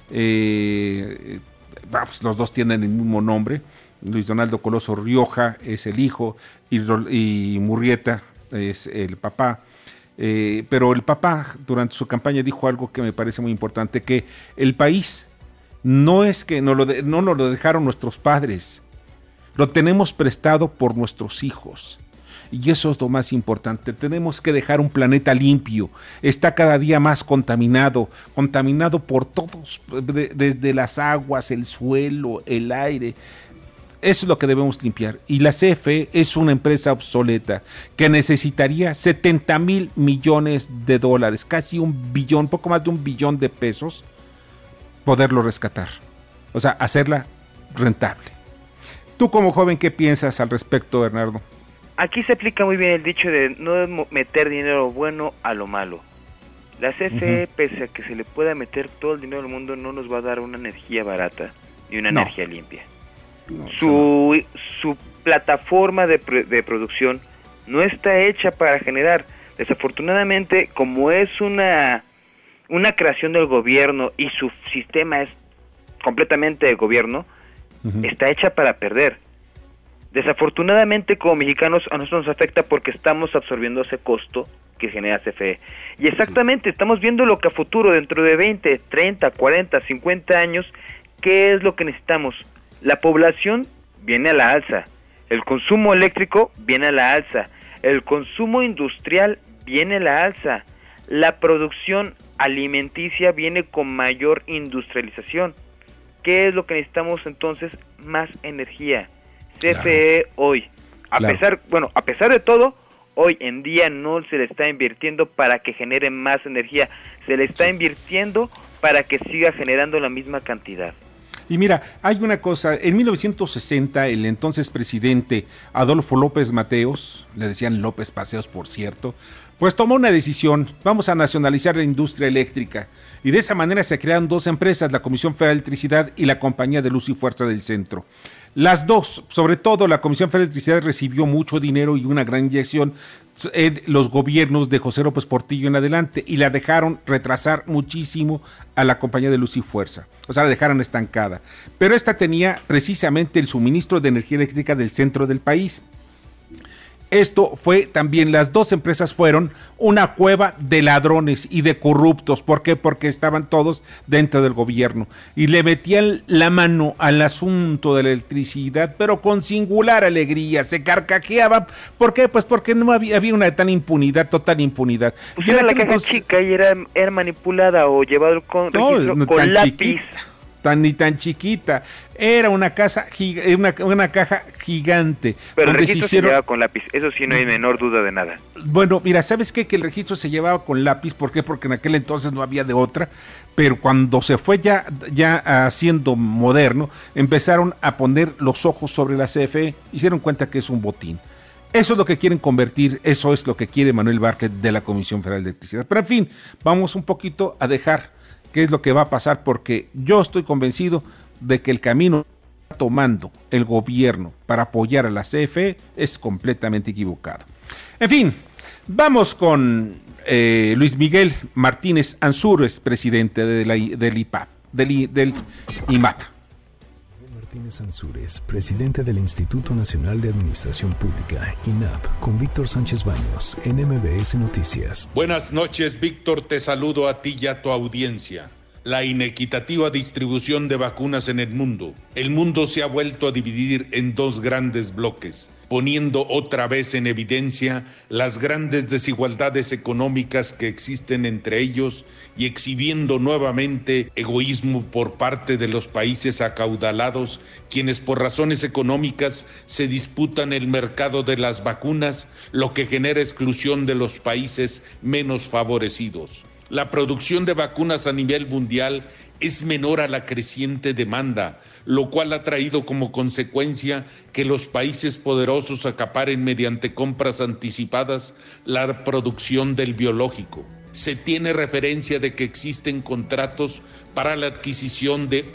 Speaker 2: los dos tienen el mismo nombre, Luis Donaldo Colosio Rioja es el hijo y Murrieta es el papá, pero el papá durante su campaña dijo algo que me parece muy importante, que el país no es que no nos lo dejaron nuestros padres, lo tenemos prestado por nuestros hijos. Y eso es lo más importante, tenemos que dejar un planeta limpio, está cada día más contaminado por todos, desde las aguas, el suelo, el aire. Eso es lo que debemos limpiar. Y la CFE es una empresa obsoleta que necesitaría 70,000 millones de dólares, casi un billón, poco más de un billón de pesos, poderlo rescatar. O sea, hacerla rentable. Tú como joven, ¿qué piensas al respecto, Bernardo?
Speaker 3: Aquí se aplica muy bien el dicho de no meter dinero bueno a lo malo. La CFE, pese a que se le pueda meter todo el dinero del mundo, no nos va a dar una energía barata y una energía limpia. Su plataforma de producción no está hecha para generar. Desafortunadamente, como es una creación del gobierno y su sistema es completamente de gobierno, está hecha para perder. Desafortunadamente, como mexicanos, a nosotros nos afecta porque estamos absorbiendo ese costo que genera CFE. Y exactamente, estamos viendo lo que a futuro, dentro de 20, 30, 40, 50 años, ¿qué es lo que necesitamos? La población viene a la alza, el consumo eléctrico viene a la alza, el consumo industrial viene a la alza, la producción alimenticia viene con mayor industrialización. ¿Qué es lo que necesitamos entonces? Más energía. CFE hoy, a pesar de todo, hoy en día no se le está invirtiendo para que genere más energía, se le está invirtiendo para que siga generando la misma cantidad.
Speaker 2: Y mira, hay una cosa, en 1960 el entonces presidente Adolfo López Mateos, le decían López Paseos por cierto, pues tomó una decisión, vamos a nacionalizar la industria eléctrica, y de esa manera se crearon dos empresas, la Comisión Federal de Electricidad y la Compañía de Luz y Fuerza del Centro. Las dos, sobre todo la Comisión Federal de Electricidad recibió mucho dinero y una gran inyección en los gobiernos de José López Portillo en adelante y la dejaron retrasar muchísimo a la Compañía de Luz y Fuerza, o sea, la dejaron estancada. Pero esta tenía precisamente el suministro de energía eléctrica del centro del país. Esto fue también, las dos empresas fueron una cueva de ladrones y de corruptos. ¿Por qué? Porque estaban todos dentro del gobierno y le metían la mano al asunto de la electricidad, pero con singular alegría, se carcajeaban. ¿Por qué? Pues porque no había una tan impunidad, total impunidad.
Speaker 3: Pues era la caja chica y era manipulada o llevado con registro no, con lápiz.
Speaker 2: Ni tan chiquita, era una caja gigante.
Speaker 3: Pero el registro se llevaba con lápiz, eso sí no hay menor duda de nada.
Speaker 2: Bueno, mira, ¿sabes qué? Que el registro se llevaba con lápiz, ¿por qué? Porque en aquel entonces no había de otra, pero cuando se fue ya haciendo moderno, empezaron a poner los ojos sobre la CFE y se dieron cuenta que es un botín. Eso es lo que quieren convertir, eso es lo que quiere Manuel Bartlett de la Comisión Federal de Electricidad. Pero en fin, vamos un poquito a dejar qué es lo que va a pasar, porque yo estoy convencido de que el camino que está tomando el gobierno para apoyar a la CFE es completamente equivocado. En fin, vamos con Luis Miguel Martínez Ansúrez, presidente del IMAP.
Speaker 1: Martínez Ansúrez, presidente del Instituto Nacional de Administración Pública, INAP, con Víctor Sánchez Baños, en MBS Noticias.
Speaker 15: Buenas noches, Víctor, te saludo a ti y a tu audiencia. La inequitativa distribución de vacunas en el mundo. El mundo se ha vuelto a dividir en dos grandes bloques, poniendo otra vez en evidencia las grandes desigualdades económicas que existen entre ellos y exhibiendo nuevamente egoísmo por parte de los países acaudalados, quienes por razones económicas se disputan el mercado de las vacunas, lo que genera exclusión de los países menos favorecidos. La producción de vacunas a nivel mundial es menor a la creciente demanda, lo cual ha traído como consecuencia que los países poderosos acaparen mediante compras anticipadas la producción del biológico. Se tiene referencia de que existen contratos para la adquisición de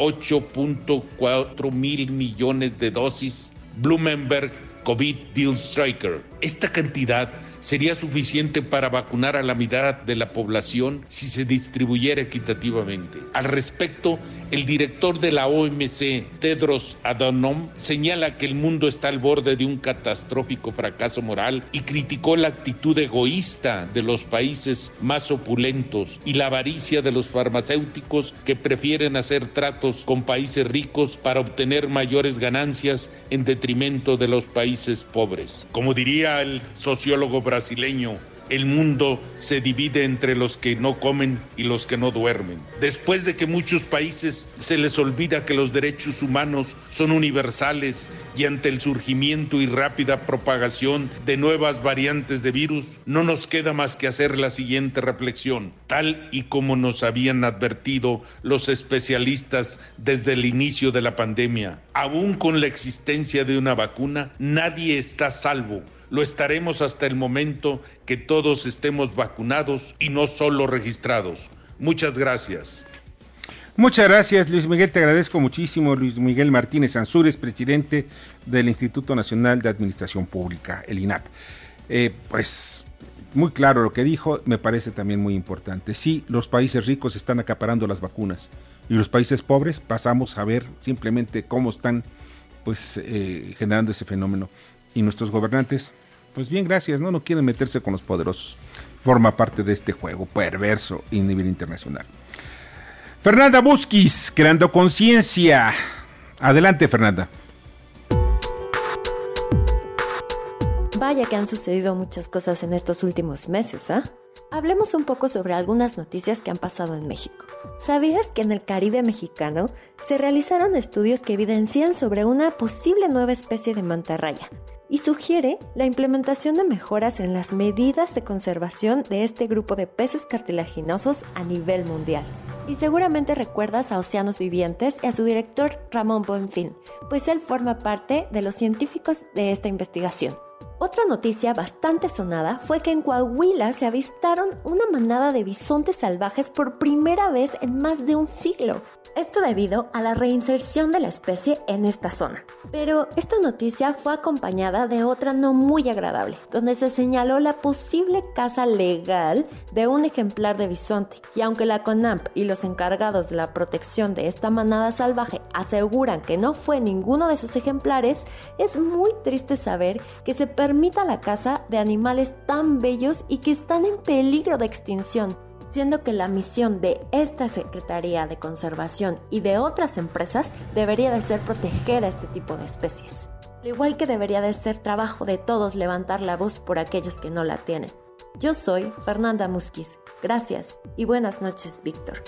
Speaker 15: 8.4 mil millones de dosis Bloomberg COVID Deal Striker. Esta cantidad sería suficiente para vacunar a la mitad de la población si se distribuyera equitativamente. Al respecto, el director de la OMC, Tedros Adhanom, señala que el mundo está al borde de un catastrófico fracaso moral y criticó la actitud egoísta de los países más opulentos y la avaricia de los farmacéuticos que prefieren hacer tratos con países ricos para obtener mayores ganancias en detrimento de los países pobres. Como diría el sociólogo brasileño, el mundo se divide entre los que no comen y los que no duermen. Después de que muchos países se les olvida que los derechos humanos son universales y ante el surgimiento y rápida propagación de nuevas variantes de virus, no nos queda más que hacer la siguiente reflexión. Tal y como nos habían advertido los especialistas desde el inicio de la pandemia, aún con la existencia de una vacuna, nadie está a salvo. Lo estaremos hasta el momento que todos estemos vacunados y no solo registrados. Muchas gracias.
Speaker 2: Muchas gracias, Luis Miguel, te agradezco muchísimo. Luis Miguel Martínez Ansúrez, presidente del Instituto Nacional de Administración Pública, el INAP. Pues muy claro lo que dijo, me parece también muy importante. Sí, los países ricos están acaparando las vacunas y los países pobres pasamos a ver simplemente cómo están generando ese fenómeno. Y nuestros gobernantes, pues bien, gracias, no quieren meterse con los poderosos. Forma parte de este juego perverso a nivel internacional. Fernanda Busquis, creando conciencia. Adelante, Fernanda.
Speaker 16: Vaya que han sucedido muchas cosas en estos últimos meses, ¿ah? Hablemos un poco sobre algunas noticias que han pasado en México. ¿Sabías que en el Caribe mexicano se realizaron estudios que evidencian sobre una posible nueva especie de mantarraya y sugiere la implementación de mejoras en las medidas de conservación de este grupo de peces cartilaginosos a nivel mundial? Y seguramente recuerdas a Océanos Vivientes y a su director Ramón Buenfil, pues él forma parte de los científicos de esta investigación. Otra noticia bastante sonada fue que en Coahuila se avistaron una manada de bisontes salvajes por primera vez en más de un siglo. Esto debido a la reinserción de la especie en esta zona. Pero esta noticia fue acompañada de otra no muy agradable, donde se señaló la posible caza legal de un ejemplar de bisonte. Y aunque la CONAMP y los encargados de la protección de esta manada salvaje aseguran que no fue ninguno de sus ejemplares, es muy triste saber que se permitió permita la caza de animales tan bellos y que están en peligro de extinción, siendo que la misión de esta Secretaría de Conservación y de otras empresas debería de ser proteger a este tipo de especies. Al igual que debería de ser trabajo de todos levantar la voz por aquellos que no la tienen. Yo soy Fernanda Musquiz. Gracias y buenas noches, Víctor.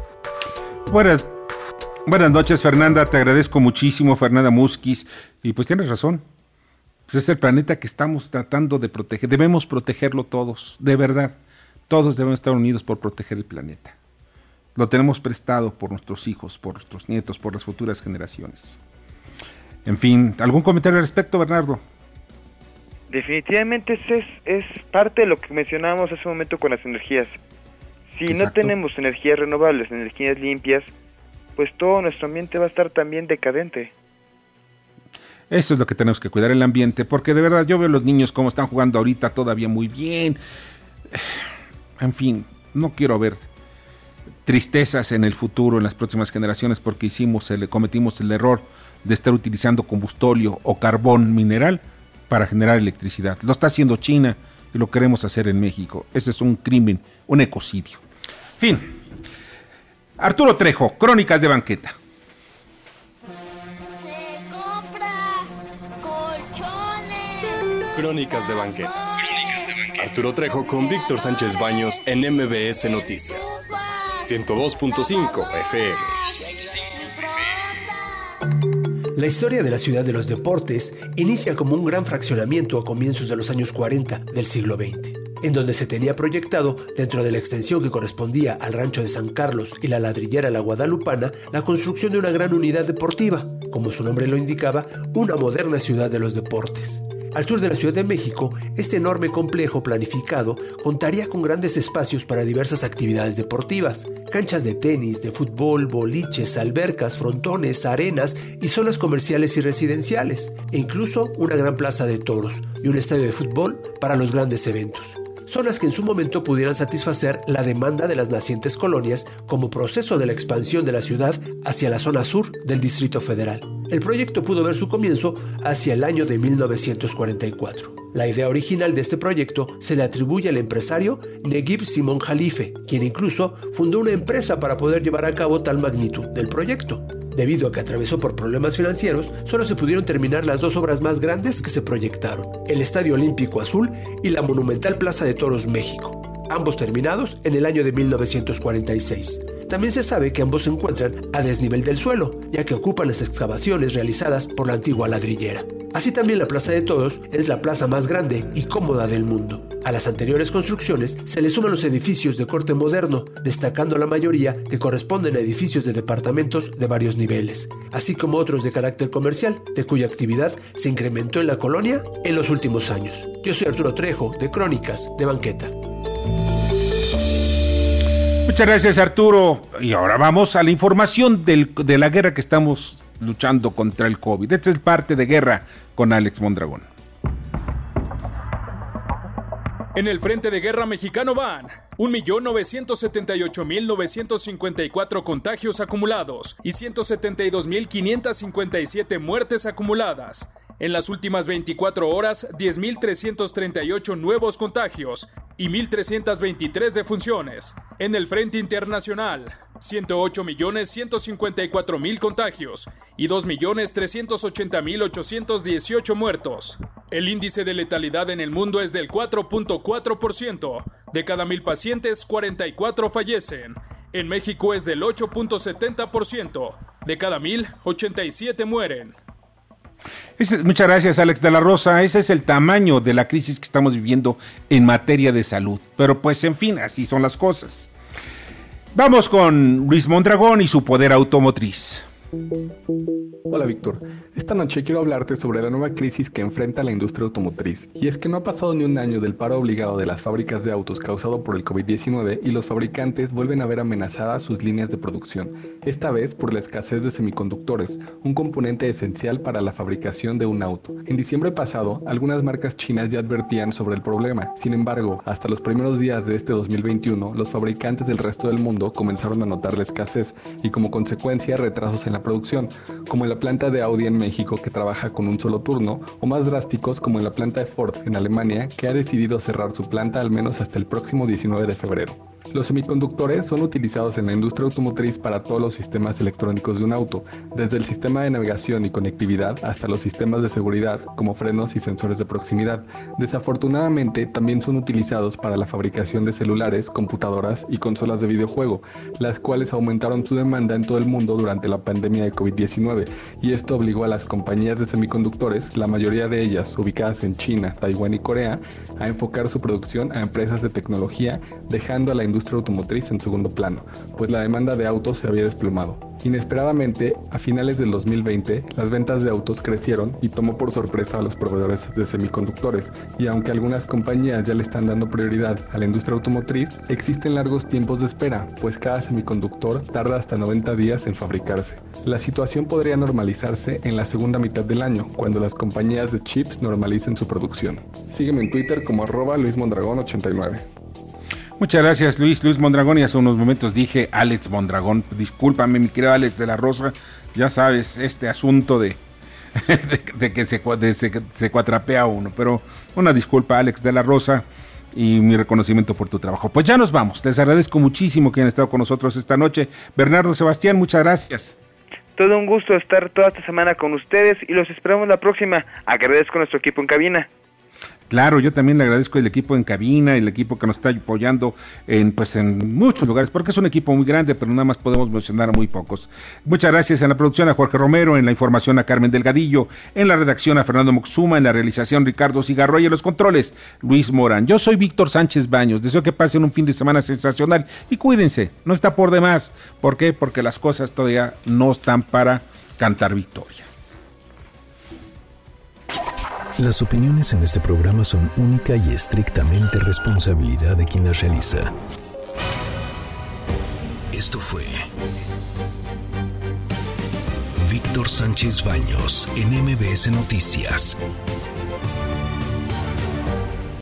Speaker 2: Buenas noches, Fernanda. Te agradezco muchísimo, Fernanda Musquiz. Y pues tienes razón. Pues es el planeta que estamos tratando de proteger. Debemos protegerlo todos, de verdad. Todos debemos estar unidos por proteger el planeta. Lo tenemos prestado por nuestros hijos, por nuestros nietos, por las futuras generaciones. En fin, ¿algún comentario al respecto, Bernardo?
Speaker 3: Definitivamente es parte de lo que mencionábamos hace un momento con las energías. Si no tenemos energías renovables, energías limpias, pues todo nuestro ambiente va a estar también decadente.
Speaker 2: Eso es lo que tenemos que cuidar, el ambiente, porque de verdad yo veo a los niños como están jugando ahorita todavía muy bien. En fin, no quiero ver tristezas en el futuro, en las próximas generaciones, porque cometimos el error de estar utilizando combustóleo o carbón mineral para generar electricidad. Lo está haciendo China y lo queremos hacer en México. Ese es un crimen, un ecocidio. Fin. Arturo Trejo, Crónicas de Banqueta.
Speaker 17: Se compra colchones.
Speaker 18: Crónicas de Banqueta. Arturo Trejo con Víctor Sánchez Baños en MBS Noticias. 102.5 FM.
Speaker 19: La historia de la ciudad de los deportes inicia como un gran fraccionamiento a comienzos de los años 40 del siglo XX, en donde se tenía proyectado, dentro de la extensión que correspondía al rancho de San Carlos y la ladrillera La Guadalupana, la construcción de una gran unidad deportiva, como su nombre lo indicaba, una moderna ciudad de los deportes. Al sur de la Ciudad de México, este enorme complejo planificado contaría con grandes espacios para diversas actividades deportivas, canchas de tenis, de fútbol, boliches, albercas, frontones, arenas y zonas comerciales y residenciales, e incluso una gran plaza de toros y un estadio de fútbol para los grandes eventos. Zonas que en su momento pudieran satisfacer la demanda de las nacientes colonias como proceso de la expansión de la ciudad hacia la zona sur del Distrito Federal. El proyecto pudo ver su comienzo hacia el año de 1944. La idea original de este proyecto se le atribuye al empresario Neguib Simón Jalife, quien incluso fundó una empresa para poder llevar a cabo tal magnitud del proyecto. Debido a que atravesó por problemas financieros, solo se pudieron terminar las dos obras más grandes que se proyectaron, el Estadio Olímpico Azul y la monumental Plaza de Toros México, ambos terminados en el año de 1946. También se sabe que ambos se encuentran a desnivel del suelo, ya que ocupan las excavaciones realizadas por la antigua ladrillera. Así también la Plaza de Toros es la plaza más grande y cómoda del mundo. A las anteriores construcciones se le suman los edificios de corte moderno, destacando la mayoría que corresponden a edificios de departamentos de varios niveles, así como otros de carácter comercial, de cuya actividad se incrementó en la colonia en los últimos años. Yo soy Arturo Trejo, de Crónicas de Banqueta.
Speaker 2: Muchas gracias, Arturo. Y ahora vamos a la información de la guerra que estamos luchando contra el COVID. Esta es parte de Guerra con Alex Mondragón.
Speaker 20: En el frente de guerra mexicano van 1.978.954 contagios acumulados y 172.557 muertes acumuladas. En las últimas 24 horas, 10.338 nuevos contagios y 1.323 defunciones. En el frente internacional, 108.154.000 contagios y 2.380.818 muertos. El índice de letalidad en el mundo es del 4.4%. De cada 1.000 pacientes, 44 fallecen. En México es del 8.70%. De cada 1.000, 87 mueren.
Speaker 2: Muchas gracias, Alex de la Rosa. Ese es el tamaño de la crisis que estamos viviendo en materia de salud. Pero pues, en fin, así son las cosas. Vamos con Luis Mondragón y su poder automotriz.
Speaker 21: Hola Víctor, esta noche quiero hablarte sobre la nueva crisis que enfrenta la industria automotriz. Y es que no ha pasado ni un año del paro obligado de las fábricas de autos causado por el COVID-19 y los fabricantes vuelven a ver amenazadas sus líneas de producción, esta vez por la escasez de semiconductores, un componente esencial para la fabricación de un auto. En diciembre pasado, algunas marcas chinas ya advertían sobre el problema. Sin embargo, hasta los primeros días de este 2021, los fabricantes del resto del mundo comenzaron a notar la escasez y como consecuencia retrasos en la producción, como en la planta de Audi en México, que trabaja con un solo turno, o más drásticos como en la planta de Ford en Alemania, que ha decidido cerrar su planta al menos hasta el próximo 19 de febrero. Los semiconductores son utilizados en la industria automotriz para todos los sistemas electrónicos de un auto, desde el sistema de navegación y conectividad hasta los sistemas de seguridad como frenos y sensores de proximidad. Desafortunadamente, también son utilizados para la fabricación de celulares, computadoras y consolas de videojuego, las cuales aumentaron su demanda en todo el mundo durante la pandemia de COVID-19, y esto obligó a las compañías de semiconductores, la mayoría de ellas ubicadas en China, Taiwán y Corea, a enfocar su producción a empresas de tecnología, dejando a la industria automotriz en segundo plano, pues la demanda de autos se había desplomado. Inesperadamente, a finales del 2020, las ventas de autos crecieron y tomó por sorpresa a los proveedores de semiconductores, y aunque algunas compañías ya le están dando prioridad a la industria automotriz, existen largos tiempos de espera, pues cada semiconductor tarda hasta 90 días en fabricarse. La situación podría normalizarse en la segunda mitad del año, cuando las compañías de chips normalicen su producción. Sígueme en Twitter como @LuisMondragón89.
Speaker 2: Muchas gracias, Luis Mondragón, y hace unos momentos dije Alex Mondragón. Discúlpame, mi querido Alex de la Rosa, ya sabes, este asunto de que se cuatrapea uno, pero una disculpa, Alex de la Rosa, y mi reconocimiento por tu trabajo. Pues ya nos vamos, les agradezco muchísimo que hayan estado con nosotros esta noche. Bernardo Sebastián, muchas gracias.
Speaker 3: Todo un gusto estar toda esta semana con ustedes y los esperamos la próxima. Agradezco a nuestro equipo en cabina.
Speaker 2: Claro, yo también le agradezco el equipo en cabina, el equipo que nos está apoyando en muchos lugares, porque es un equipo muy grande, pero nada más podemos mencionar a muy pocos. Muchas gracias en la producción a Jorge Romero, en la información a Carmen Delgadillo, en la redacción a Fernando Moxuma, en la realización Ricardo Cigarro y en los controles Luis Morán. Yo soy Víctor Sánchez Baños, deseo que pasen un fin de semana sensacional y cuídense, no está por demás. ¿Por qué? Porque las cosas todavía no están para cantar victoria.
Speaker 1: Las opiniones en este programa son única y estrictamente responsabilidad de quien las realiza. Esto fue Víctor Sánchez Baños en MBS Noticias.